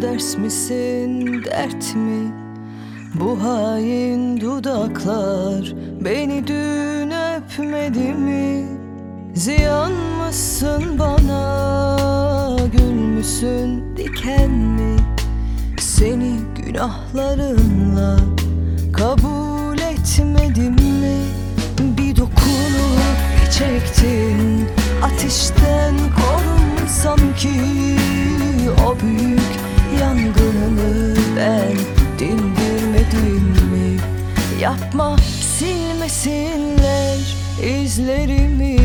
ders misin, dert mi? Bu hain dudaklar beni dün öpmedi mi? Ziyan mısın bana, gül müsün, diken mi? Seni günahlarınla kabul etmedim mi? Bir dokunup çektin, ateşten korunsam ki o büyük yangını ben dindirmedim mi? Yapma, silmesinler izlerimi.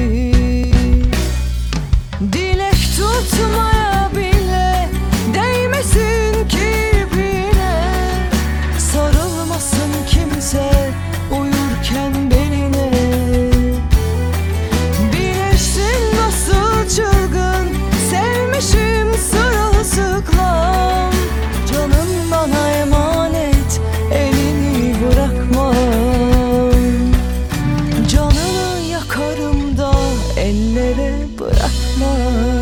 Dilek tutmaya bile değmesin kirpiğine, sarılmasın kimse uyurken beline. Bilirsin nasıl çılgın sevmişim sırılsıklam. Canım bana emanet, elini bırakma. Canını yakarım da ellere bırakma.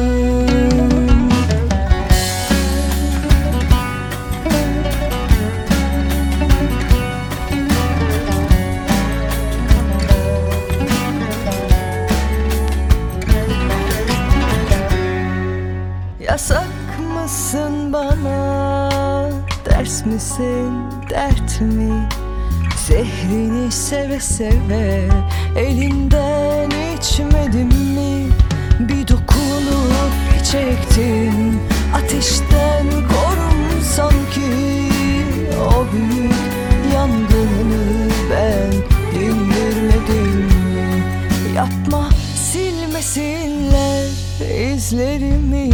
Yasak mısın bana, ders misin, dert mi? Zehrini seve seve elinden içmedim mi? Bir dokunup çektin, ateşten korunsam ki o büyük yangını ben dindirmedim mi? Yapma, silmesinler izlerimi.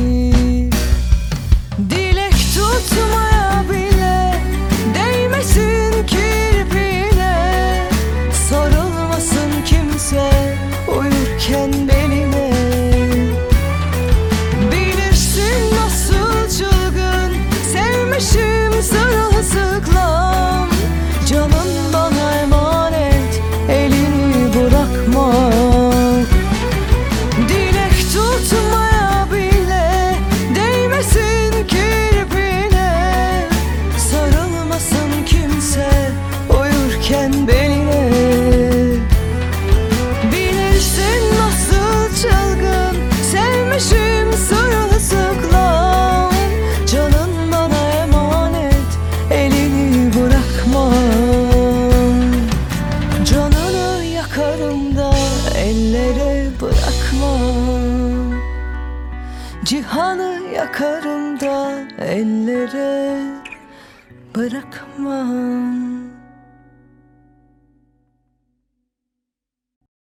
Dilek tutmaya bile değmesin kirpiğine, sarılmasın kimse uyurken beline. Bilirsin nasıl çılgın sevmişim sırılsıklam. Canım bana emanet, elini bırakma. Dilek tutmaya bile değmesin kirpiğine, sarılmasın kimse uyurken beline. Bilirsin nasıl çılgın sevmişim sırılsıklam. Canın bana emanet, elini bırakma. Canını yakarım da ellere bırakma. Cihanı yakarım da ellere bırakma.